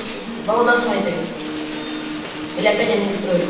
Баллада о снайпере. Или опять они не строят?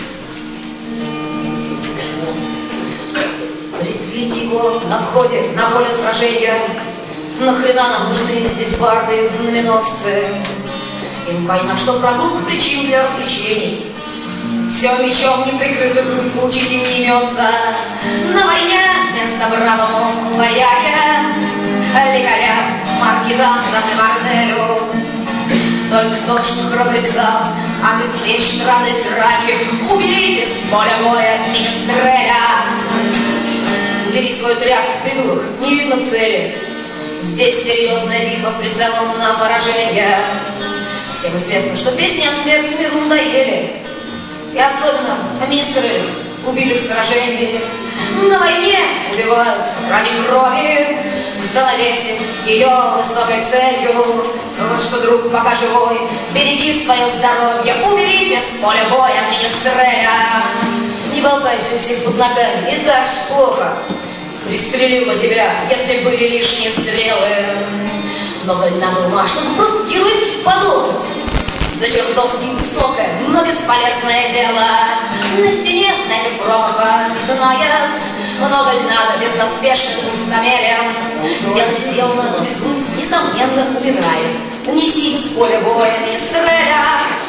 Пристрелите его на входе, на поле сражения. Нахрена нам нужны здесь барды и знаменосцы? Им война, что прогулка причин для развлечений. Все мечом неприкрытую грудь получить им не имется. На войне вместо бравому вояке, лекаря, маркизантам и борделю. Только тошных храбрецам обеспечит радость драки. Уберите с поля боя министреля. Убери свой тряп, придурок, не видно цели. Здесь серьезная битва с прицелом на поражение. Всем известно, что песни о смерти миру надоели. И особенно о министрелях, убитых в сражении. На войне убивают ради крови, занавесив ее высокой целью. Вот что, друг, пока живой, береги свое здоровье. Уберите с поля боя министреля. Не болтайся у всех под ногами, и так все плохо. Пристрелил бы тебя, если были лишние стрелы. Много ли надо ума, чтобы просто геройски подохнуть за чертовски высокое, но бесполезное дело. На стене снайпер промаха не знает. Много ли надо бездоспешным пустомелем? Дело сделано, безумец, несомненно, умирает. Унеси с поля боя министреля.